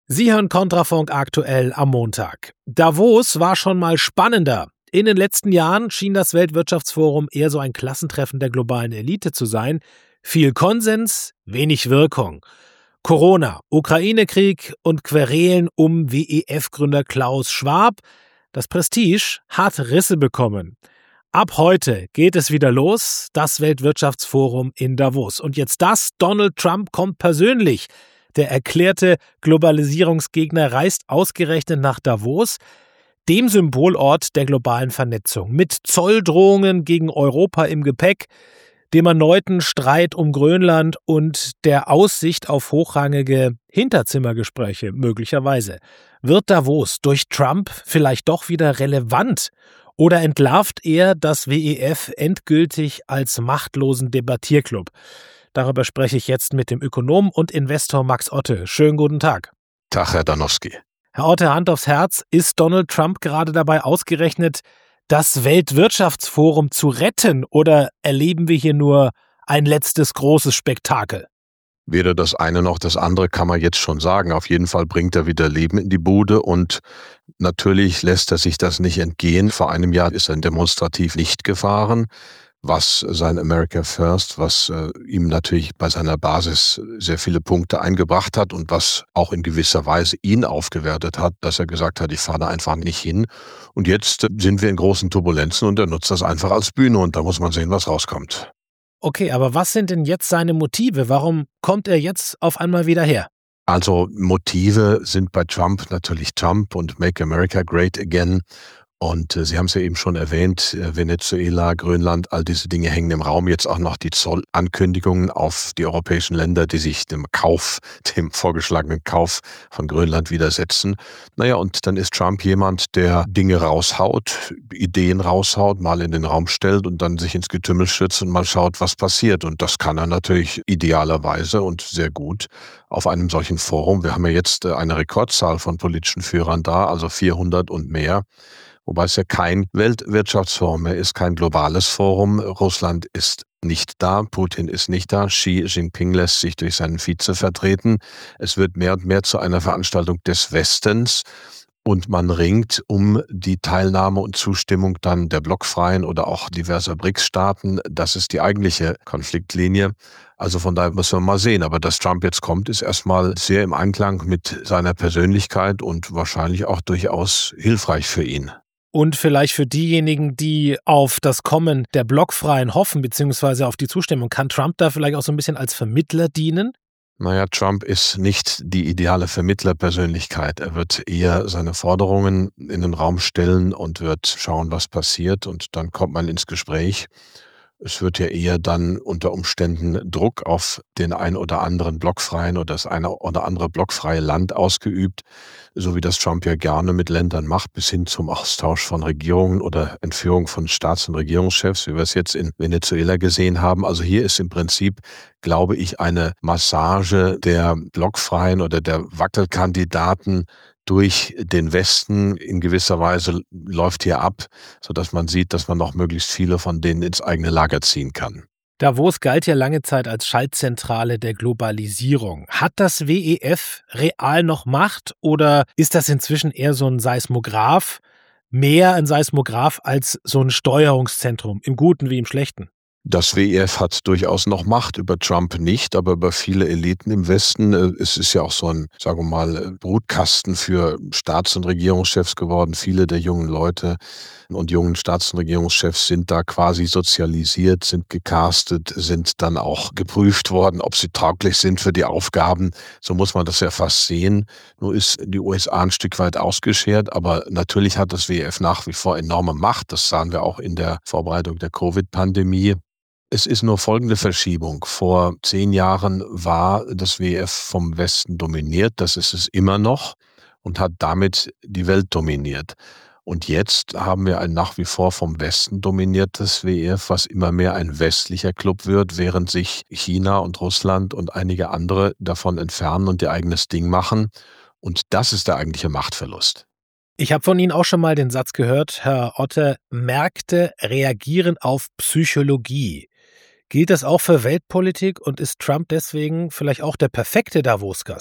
Sie hören Kontrafunk aktuell am Montag. Davos war schon mal spannender. In den letzten Jahren schien das Weltwirtschaftsforum eher so ein Klassentreffen der globalen Elite zu sein. Viel Konsens, wenig Wirkung. Corona, Ukraine-Krieg und Querelen um WEF-Gründer Klaus Schwab. Das Prestige hat Risse bekommen. Ab heute geht es wieder los, das Weltwirtschaftsforum in Davos. Und jetzt das, Donald Trump kommt persönlich. Der erklärte Globalisierungsgegner reist ausgerechnet nach Davos, dem Symbolort der globalen Vernetzung, mit Zolldrohungen gegen Europa im Gepäck, dem erneuten Streit um Grönland und der Aussicht auf hochrangige Hinterzimmergespräche möglicherweise. Wird Davos durch Trump vielleicht doch wieder relevant? Oder entlarvt er das WEF endgültig als machtlosen Debattierclub? Darüber spreche ich jetzt mit dem Ökonom und Investor Max Otte. Schönen guten Tag. Tag, Herr Danowski. Herr Otte, Hand aufs Herz. Ist Donald Trump gerade dabei ausgerechnet, das Weltwirtschaftsforum zu retten? Oder erleben wir hier nur ein letztes großes Spektakel? Weder das eine noch das andere kann man jetzt schon sagen. Auf jeden Fall bringt er wieder Leben in die Bude und natürlich lässt er sich das nicht entgehen. Vor einem Jahr ist er demonstrativ nicht gefahren, was sein America First, was ihm natürlich bei seiner Basis sehr viele Punkte eingebracht hat und was auch in gewisser Weise ihn aufgewertet hat, dass er gesagt hat, ich fahre da einfach nicht hin. Und jetzt sind wir in großen Turbulenzen und er nutzt das einfach als Bühne und da muss man sehen, was rauskommt. Okay, aber was sind denn jetzt seine Motive? Warum kommt er jetzt auf einmal wieder her? Also Motive sind bei Trump natürlich Trump und Make America Great Again. Und Sie haben es ja eben schon erwähnt, Venezuela, Grönland, all diese Dinge hängen im Raum. Jetzt auch noch die Zollankündigungen auf die europäischen Länder, die sich dem vorgeschlagenen Kauf von Grönland widersetzen. Naja, und dann ist Trump jemand, der Dinge raushaut, Ideen raushaut, mal in den Raum stellt und dann sich ins Getümmel stürzt und mal schaut, was passiert. Und das kann er natürlich idealerweise und sehr gut auf einem solchen Forum. Wir haben ja jetzt eine Rekordzahl von politischen Führern da, also 400 und mehr. Wobei es ja kein Weltwirtschaftsforum mehr ist, kein globales Forum. Russland ist nicht da, Putin ist nicht da, Xi Jinping lässt sich durch seinen Vize vertreten. Es wird mehr und mehr zu einer Veranstaltung des Westens und man ringt um die Teilnahme und Zustimmung dann der blockfreien oder auch diverser BRICS-Staaten. Das ist die eigentliche Konfliktlinie. Also von daher müssen wir mal sehen. Aber dass Trump jetzt kommt, ist erstmal sehr im Einklang mit seiner Persönlichkeit und wahrscheinlich auch durchaus hilfreich für ihn. Und vielleicht für diejenigen, die auf das Kommen der Blockfreien hoffen, beziehungsweise auf die Zustimmung, kann Trump da vielleicht auch so ein bisschen als Vermittler dienen? Naja, Trump ist nicht die ideale Vermittlerpersönlichkeit. Er wird eher seine Forderungen in den Raum stellen und wird schauen, was passiert. Und dann kommt man ins Gespräch. Es wird ja eher dann unter Umständen Druck auf den ein oder anderen blockfreien oder das eine oder andere blockfreie Land ausgeübt, so wie das Trump ja gerne mit Ländern macht, bis hin zum Austausch von Regierungen oder Entführung von Staats- und Regierungschefs, wie wir es jetzt in Venezuela gesehen haben. Also hier ist im Prinzip, glaube ich, eine Massage der blockfreien oder der Wackelkandidaten durch den Westen in gewisser Weise läuft hier ab, sodass man sieht, dass man noch möglichst viele von denen ins eigene Lager ziehen kann. Davos galt ja lange Zeit als Schaltzentrale der Globalisierung. Hat das WEF real noch Macht oder ist das inzwischen eher so ein Seismograph, mehr ein Seismograph als so ein Steuerungszentrum, im Guten wie im Schlechten? Das WEF hat durchaus noch Macht, über Trump nicht, aber über viele Eliten im Westen. Es ist ja auch so ein, sagen wir mal, Brutkasten für Staats- und Regierungschefs geworden. Viele der jungen Leute und jungen Staats- und Regierungschefs sind da quasi sozialisiert, sind gecastet, sind dann auch geprüft worden, ob sie tauglich sind für die Aufgaben. So muss man das ja fast sehen. Nur ist die USA ein Stück weit ausgeschert, aber natürlich hat das WEF nach wie vor enorme Macht. Das sahen wir auch in der Vorbereitung der Covid-Pandemie. Es ist nur folgende Verschiebung. Vor 10 Jahren war das WEF vom Westen dominiert, das ist es immer noch und hat damit die Welt dominiert. Und jetzt haben wir ein nach wie vor vom Westen dominiertes WEF, was immer mehr ein westlicher Club wird, während sich China und Russland und einige andere davon entfernen und ihr eigenes Ding machen. Und das ist der eigentliche Machtverlust. Ich habe von Ihnen auch schon mal den Satz gehört, Herr Otte, Märkte reagieren auf Psychologie. Gilt das auch für Weltpolitik und ist Trump deswegen vielleicht auch der perfekte Davos-Gast?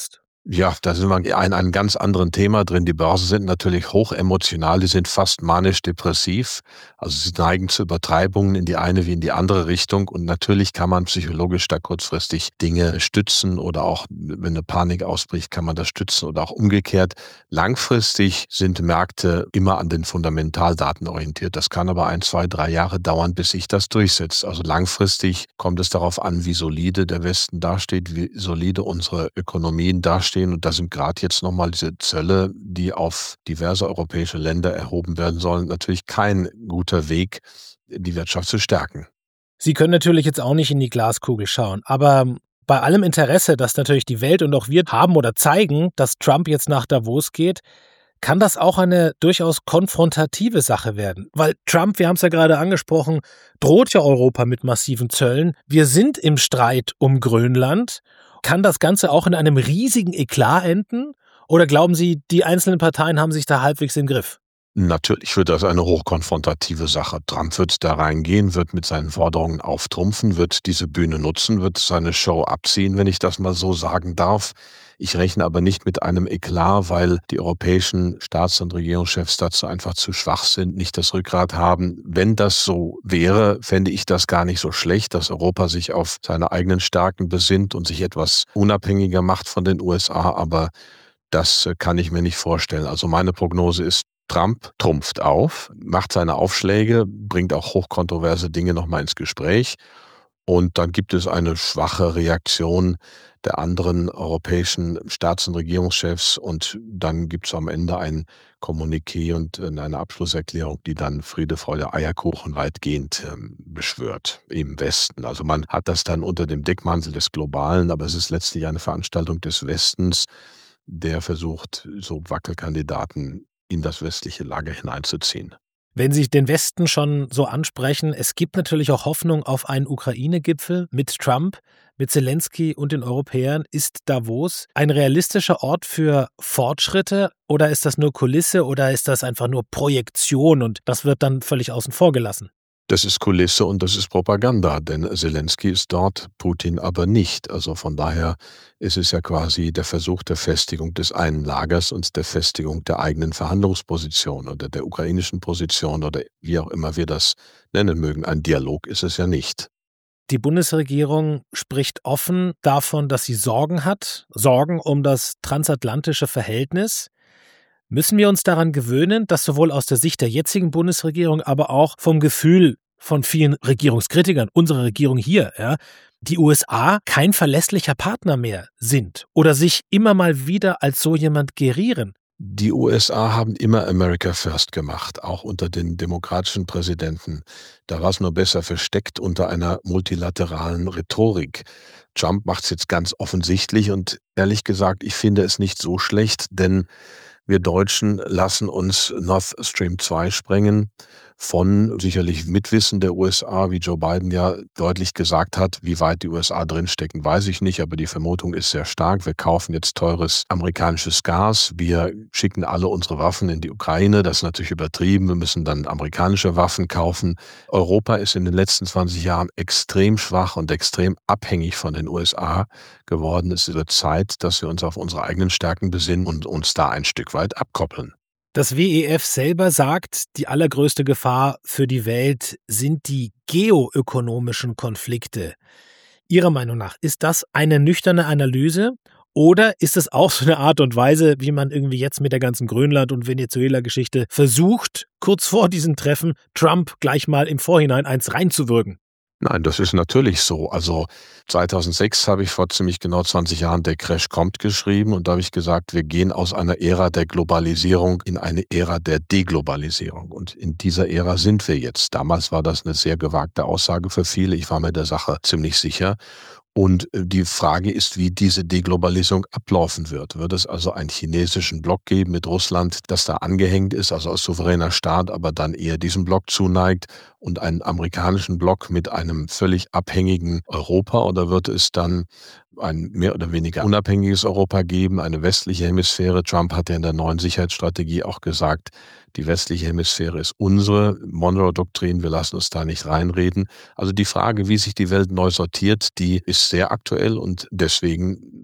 Ja, da sind wir in einem ganz anderen Thema drin. Die Börsen sind natürlich hochemotional, die sind fast manisch-depressiv. Also sie neigen zu Übertreibungen in die eine wie in die andere Richtung. Und natürlich kann man psychologisch da kurzfristig Dinge stützen oder auch, wenn eine Panik ausbricht, kann man das stützen oder auch umgekehrt. Langfristig sind Märkte immer an den Fundamentaldaten orientiert. Das kann aber 1, 2, 3 Jahre dauern, bis sich das durchsetzt. Also langfristig kommt es darauf an, wie solide der Westen dasteht, wie solide unsere Ökonomien dastehen. Und da sind gerade jetzt nochmal diese Zölle, die auf diverse europäische Länder erhoben werden sollen, natürlich kein guter Weg, die Wirtschaft zu stärken. Sie können natürlich jetzt auch nicht in die Glaskugel schauen, aber bei allem Interesse, das natürlich die Welt und auch wir haben oder zeigen, dass Trump jetzt nach Davos geht, kann das auch eine durchaus konfrontative Sache werden. Weil Trump, wir haben es ja gerade angesprochen, droht ja Europa mit massiven Zöllen. Wir sind im Streit um Grönland. Kann das Ganze auch in einem riesigen Eklat enden? Oder glauben Sie, die einzelnen Parteien haben sich da halbwegs im Griff? Natürlich wird das eine hochkonfrontative Sache. Trump wird da reingehen, wird mit seinen Forderungen auftrumpfen, wird diese Bühne nutzen, wird seine Show abziehen, wenn ich das mal so sagen darf. Ich rechne aber nicht mit einem Eklat, weil die europäischen Staats- und Regierungschefs dazu einfach zu schwach sind, nicht das Rückgrat haben. Wenn das so wäre, fände ich das gar nicht so schlecht, dass Europa sich auf seine eigenen Stärken besinnt und sich etwas unabhängiger macht von den USA. Aber das kann ich mir nicht vorstellen. Also meine Prognose ist, Trump trumpft auf, macht seine Aufschläge, bringt auch hochkontroverse Dinge nochmal ins Gespräch. Und dann gibt es eine schwache Reaktion der anderen europäischen Staats- und Regierungschefs. Und dann gibt es am Ende ein Kommuniqué und eine Abschlusserklärung, die dann Friede, Freude, Eierkuchen weitgehend beschwört im Westen. Also man hat das dann unter dem Deckmantel des Globalen, aber es ist letztlich eine Veranstaltung des Westens, der versucht, so Wackelkandidaten in das westliche Lager hineinzuziehen. Wenn Sie den Westen schon so ansprechen, es gibt natürlich auch Hoffnung auf einen Ukraine-Gipfel mit Trump, mit Zelensky und den Europäern. Ist Davos ein realistischer Ort für Fortschritte oder ist das nur Kulisse oder ist das einfach nur Projektion und das wird dann völlig außen vor gelassen? Das ist Kulisse und das ist Propaganda, denn Zelensky ist dort, Putin aber nicht. Also von daher ist es ja quasi der Versuch der Festigung des einen Lagers und der Festigung der eigenen Verhandlungsposition oder der ukrainischen Position oder wie auch immer wir das nennen mögen. Ein Dialog ist es ja nicht. Die Bundesregierung spricht offen davon, dass sie Sorgen hat, Sorgen um das transatlantische Verhältnis. Müssen wir uns daran gewöhnen, dass sowohl aus der Sicht der jetzigen Bundesregierung, aber auch vom Gefühl von vielen Regierungskritikern, unsere Regierung hier, die USA kein verlässlicher Partner mehr sind oder sich immer mal wieder als so jemand gerieren? Die USA haben immer America First gemacht, auch unter den demokratischen Präsidenten. Da war es nur besser versteckt unter einer multilateralen Rhetorik. Trump macht es jetzt ganz offensichtlich und ehrlich gesagt, ich finde es nicht so schlecht, denn wir Deutschen lassen uns Nord Stream 2 sprengen von sicherlich Mitwissen der USA, wie Joe Biden ja deutlich gesagt hat. Wie weit die USA drinstecken, weiß ich nicht, aber die Vermutung ist sehr stark. Wir kaufen jetzt teures amerikanisches Gas. Wir schicken alle unsere Waffen in die Ukraine. Das ist natürlich übertrieben. Wir müssen dann amerikanische Waffen kaufen. Europa ist in den letzten 20 Jahren extrem schwach und extrem abhängig von den USA geworden. Es wird Zeit, dass wir uns auf unsere eigenen Stärken besinnen und uns da ein Stück weit abkoppeln. Das WEF selber sagt, die allergrößte Gefahr für die Welt sind die geoökonomischen Konflikte. Ihrer Meinung nach, ist das eine nüchterne Analyse oder ist es auch so eine Art und Weise, wie man irgendwie jetzt mit der ganzen Grönland- und Venezuela-Geschichte versucht, kurz vor diesem Treffen Trump gleich mal im Vorhinein eins reinzuwirken? Nein, das ist natürlich so. Also 2006 habe ich vor ziemlich genau 20 Jahren Der Crash kommt geschrieben und da habe ich gesagt, wir gehen aus einer Ära der Globalisierung in eine Ära der Deglobalisierung. Und in dieser Ära sind wir jetzt. Damals war das eine sehr gewagte Aussage für viele. Ich war mir der Sache ziemlich sicher. Und die Frage ist, wie diese Deglobalisierung ablaufen wird. Wird es also einen chinesischen Block geben mit Russland, das da angehängt ist, also als souveräner Staat, aber dann eher diesem Block zuneigt, und einen amerikanischen Block mit einem völlig abhängigen Europa? Oder wird es dann ein mehr oder weniger unabhängiges Europa geben, eine westliche Hemisphäre? Trump hat ja in der neuen Sicherheitsstrategie auch gesagt, die westliche Hemisphäre ist unsere Monroe-Doktrin, wir lassen uns da nicht reinreden. Also die Frage, wie sich die Welt neu sortiert, die ist sehr aktuell und deswegen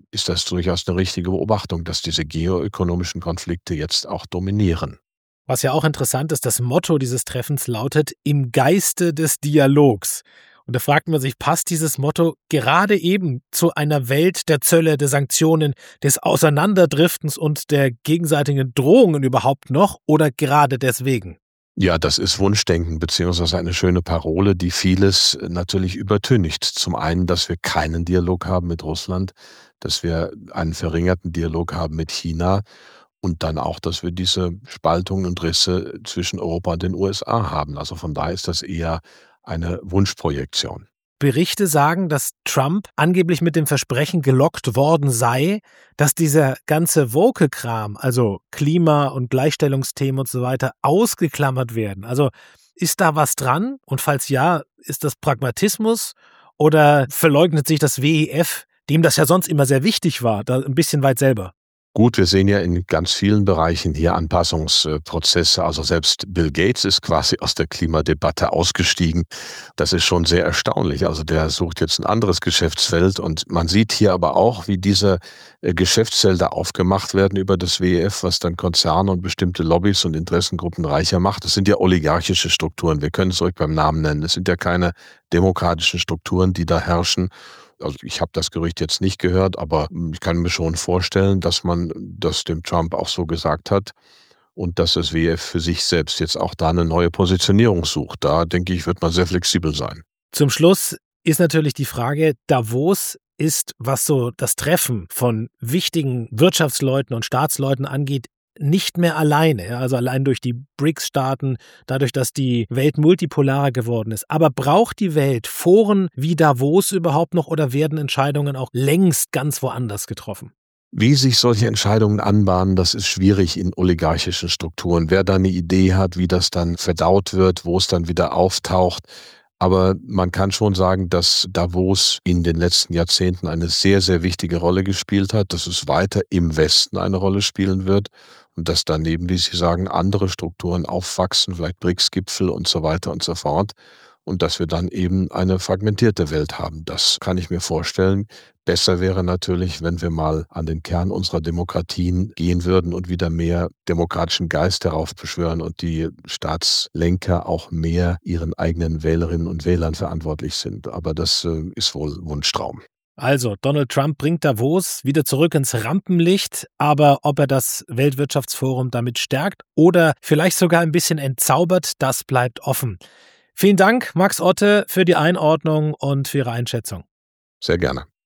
ist das durchaus eine richtige Beobachtung, dass diese geoökonomischen Konflikte jetzt auch dominieren. Was ja auch interessant ist, das Motto dieses Treffens lautet „Im Geiste des Dialogs“. Und da fragt man sich, passt dieses Motto gerade eben zu einer Welt der Zölle, der Sanktionen, des Auseinanderdriftens und der gegenseitigen Drohungen überhaupt noch oder gerade deswegen? Ja, das ist Wunschdenken beziehungsweise eine schöne Parole, die vieles natürlich übertüncht. Zum einen, dass wir keinen Dialog haben mit Russland, dass wir einen verringerten Dialog haben mit China und dann auch, dass wir diese Spaltungen und Risse zwischen Europa und den USA haben. Also von daher ist das eher eine Wunschprojektion. Berichte sagen, dass Trump angeblich mit dem Versprechen gelockt worden sei, dass dieser ganze Woke-Kram, also Klima- und Gleichstellungsthemen und so weiter, ausgeklammert werden. Also ist da was dran? Und falls ja, ist das Pragmatismus oder verleugnet sich das WEF, dem das ja sonst immer sehr wichtig war, da ein bisschen weit selber? Gut, wir sehen ja in ganz vielen Bereichen hier Anpassungsprozesse. Also selbst Bill Gates ist quasi aus der Klimadebatte ausgestiegen. Das ist schon sehr erstaunlich. Also der sucht jetzt ein anderes Geschäftsfeld und man sieht hier aber auch, wie diese Geschäftsfelder aufgemacht werden über das WEF, was dann Konzerne und bestimmte Lobbys und Interessengruppen reicher macht. Das sind ja oligarchische Strukturen. Wir können es ruhig beim Namen nennen. Es sind ja keine demokratischen Strukturen, die da herrschen. Also ich habe das Gerücht jetzt nicht gehört, aber ich kann mir schon vorstellen, dass man das dem Trump auch so gesagt hat und dass das WEF für sich selbst jetzt auch da eine neue Positionierung sucht. Da, denke ich, wird man sehr flexibel sein. Zum Schluss ist natürlich die Frage, Davos ist, was so das Treffen von wichtigen Wirtschaftsleuten und Staatsleuten angeht, nicht mehr alleine, also allein durch die BRICS-Staaten, dadurch, dass die Welt multipolarer geworden ist. Aber braucht die Welt Foren wie Davos überhaupt noch oder werden Entscheidungen auch längst ganz woanders getroffen? Wie sich solche Entscheidungen anbahnen, das ist schwierig in oligarchischen Strukturen. Wer da eine Idee hat, wie das dann verdaut wird, wo es dann wieder auftaucht. Aber man kann schon sagen, dass Davos in den letzten Jahrzehnten eine sehr, sehr wichtige Rolle gespielt hat, dass es weiter im Westen eine Rolle spielen wird und dass daneben, wie Sie sagen, andere Strukturen aufwachsen, vielleicht BRICS-Gipfel und so weiter und so fort. Und dass wir dann eben eine fragmentierte Welt haben. Das kann ich mir vorstellen. Besser wäre natürlich, wenn wir mal an den Kern unserer Demokratien gehen würden und wieder mehr demokratischen Geist darauf beschwören und die Staatslenker auch mehr ihren eigenen Wählerinnen und Wählern verantwortlich sind. Aber das ist wohl Wunschtraum. Also, Donald Trump bringt Davos wieder zurück ins Rampenlicht, aber ob er das Weltwirtschaftsforum damit stärkt oder vielleicht sogar ein bisschen entzaubert, das bleibt offen. Vielen Dank, Max Otte, für die Einordnung und für Ihre Einschätzung. Sehr gerne.